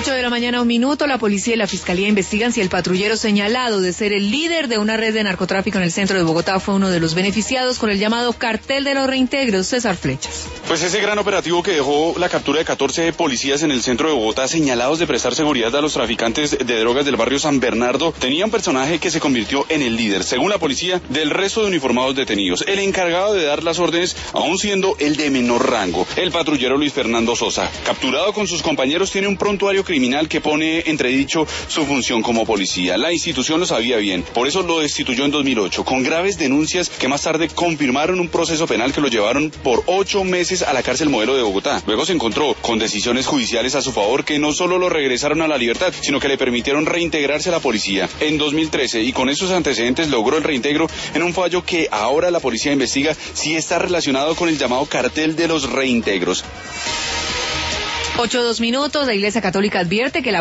8:01 a.m, la policía y la fiscalía investigan si el patrullero señalado de ser el líder de una red de narcotráfico en el centro de Bogotá fue uno de los beneficiados con el llamado cartel de los reintegros. César Flechas. Pues ese gran operativo que dejó la captura de 14 policías en el centro de Bogotá señalados de prestar seguridad a los traficantes de drogas del barrio San Bernardo tenía un personaje que se convirtió en el líder, según la policía, del resto de uniformados detenidos, el encargado de dar las órdenes, aún siendo el de menor rango, el patrullero Luis Fernando Sosa. Capturado con sus compañeros, tiene un prontuario criminal que pone entredicho su función como policía. La institución lo sabía bien, por eso lo destituyó en 2008, con graves denuncias que más tarde confirmaron un proceso penal que lo llevaron por 8 meses a la cárcel Modelo de Bogotá. Luego se encontró con decisiones judiciales a su favor que no solo lo regresaron a la libertad, sino que le permitieron reintegrarse a la policía en 2013, y con esos antecedentes logró el reintegro en un fallo que ahora la policía investiga si está relacionado con el llamado cartel de los reintegros. 8:02 a.m, la Iglesia Católica advierte que la